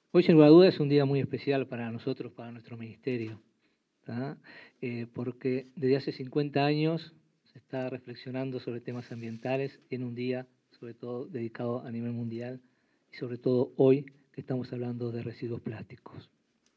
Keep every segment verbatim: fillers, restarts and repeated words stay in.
Hoy, sin lugar a dudas, es un día muy especial para nosotros, para nuestro ministerio, ¿tá? Eh, porque desde hace cincuenta años se está reflexionando sobre temas ambientales en un día, sobre todo dedicado a nivel mundial, y sobre todo hoy que estamos hablando de residuos plásticos.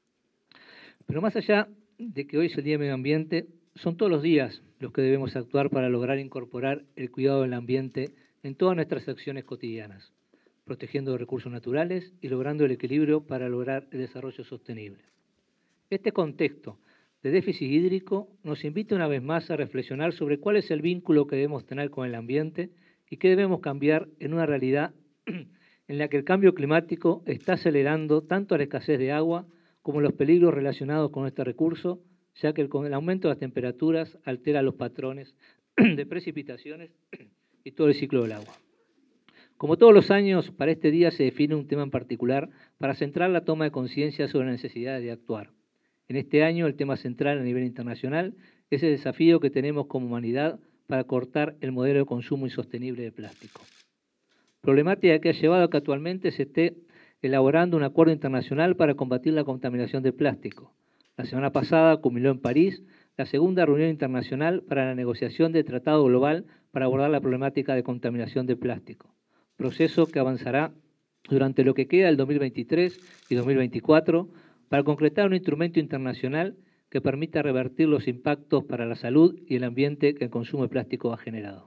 Pero más allá de que hoy es el Día del Medio Ambiente, son todos los días los que debemos actuar para lograr incorporar el cuidado del ambiente en todas nuestras acciones cotidianas, protegiendo los recursos naturales y logrando el equilibrio para lograr el desarrollo sostenible. Este contexto de déficit hídrico nos invita una vez más a reflexionar sobre cuál es el vínculo que debemos tener con el ambiente y qué debemos cambiar en una realidad en la que el cambio climático está acelerando tanto la escasez de agua como los peligros relacionados con este recurso, ya que el, con el aumento de las temperaturas altera los patrones de precipitaciones y todo el ciclo del agua. Como todos los años, para este día se define un tema en particular para centrar la toma de conciencia sobre la necesidad de actuar. En este año, el tema central a nivel internacional es el desafío que tenemos como humanidad para cortar el modelo de consumo insostenible de plástico. Problemática que ha llevado a que actualmente se esté elaborando un acuerdo internacional para combatir la contaminación de plástico. La semana pasada culminó en París la segunda reunión internacional para la negociación del Tratado Global para abordar la problemática de contaminación de plástico, proceso que avanzará durante lo que queda del dos mil veintitrés y dos mil veinticuatro para concretar un instrumento internacional que permita revertir los impactos para la salud y el ambiente que el consumo de plástico ha generado.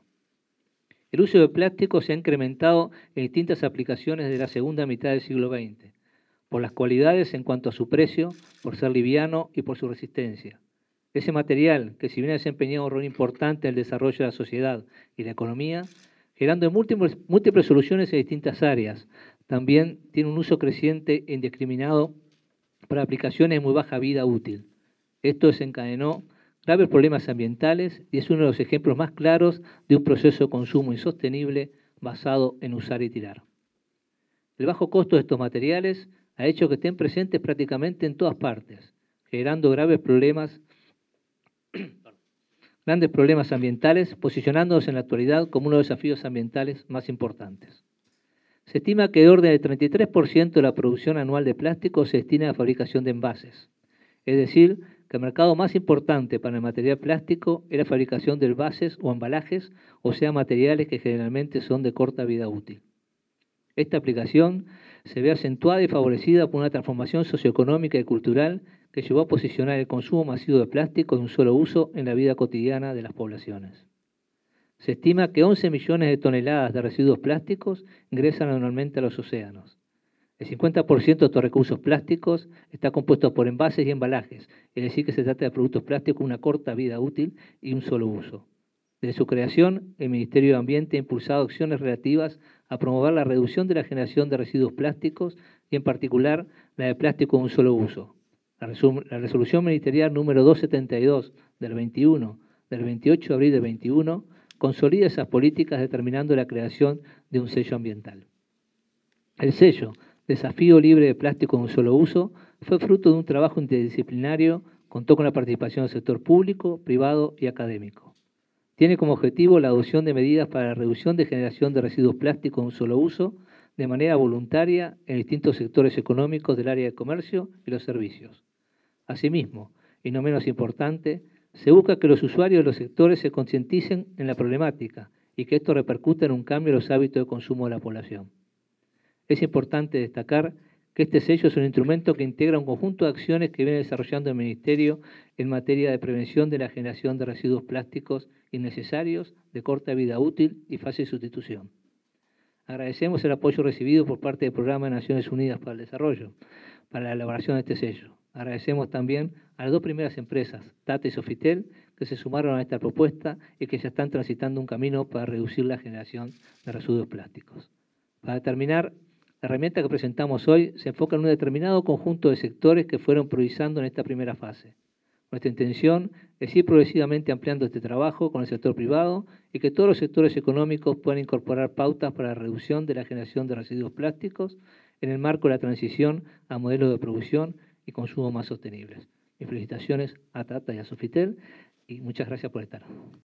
El uso de plástico se ha incrementado en distintas aplicaciones de la segunda mitad del siglo veinte, por las cualidades en cuanto a su precio, por ser liviano y por su resistencia. Ese material, que si bien ha desempeñado un rol importante en el desarrollo de la sociedad y la economía, generando múltiples, múltiples soluciones en distintas áreas, también tiene un uso creciente e indiscriminado para aplicaciones de muy baja vida útil. Esto desencadenó graves problemas ambientales y es uno de los ejemplos más claros de un proceso de consumo insostenible basado en usar y tirar. El bajo costo de estos materiales ha hecho que estén presentes prácticamente en todas partes, generando graves problemas, grandes problemas ambientales, posicionándonos en la actualidad como uno de los desafíos ambientales más importantes. Se estima que de orden del treinta y tres por ciento de la producción anual de plástico se destina a la fabricación de envases. Es decir, que el mercado más importante para el material plástico es la fabricación de envases o embalajes, o sea, materiales que generalmente son de corta vida útil. Esta aplicación se ve acentuada y favorecida por una transformación socioeconómica y cultural que llevó a posicionar el consumo masivo de plástico de un solo uso en la vida cotidiana de las poblaciones. Se estima que once millones de toneladas de residuos plásticos ingresan anualmente a los océanos. El cincuenta por ciento de estos recursos plásticos está compuesto por envases y embalajes, es decir, que se trata de productos plásticos con una corta vida útil y un solo uso. Desde su creación, el Ministerio de Ambiente ha impulsado acciones relativas a promover la reducción de la generación de residuos plásticos y, en particular, la de plástico de un solo uso. La, la resolución ministerial número doscientos setenta y dos del veintiuno, del veintiocho de abril del veintiuno, consolida esas políticas determinando la creación de un sello ambiental. El sello Desafío Libre de Plástico de un Solo Uso fue fruto de un trabajo interdisciplinario, contó con la participación del sector público, privado y académico. Tiene como objetivo la adopción de medidas para la reducción de generación de residuos plásticos de un solo uso de manera voluntaria en distintos sectores económicos del área de comercio y los servicios. Asimismo, y no menos importante, se busca que los usuarios de los sectores se concienticen en la problemática y que esto repercuta en un cambio en los hábitos de consumo de la población. Es importante destacar que este sello es un instrumento que integra un conjunto de acciones que viene desarrollando el Ministerio en materia de prevención de la generación de residuos plásticos innecesarios, de corta vida útil y fácil sustitución. Agradecemos el apoyo recibido por parte del Programa de Naciones Unidas para el Desarrollo para la elaboración de este sello. Agradecemos también a las dos primeras empresas, Tata y Sofitel, que se sumaron a esta propuesta y que ya están transitando un camino para reducir la generación de residuos plásticos. Para terminar, la herramienta que presentamos hoy se enfoca en un determinado conjunto de sectores que fueron priorizando en esta primera fase. Nuestra intención es ir progresivamente ampliando este trabajo con el sector privado y que todos los sectores económicos puedan incorporar pautas para la reducción de la generación de residuos plásticos en el marco de la transición a modelos de producción y consumo más sostenibles. Mis felicitaciones a Tata y a Sofitel y muchas gracias por estar.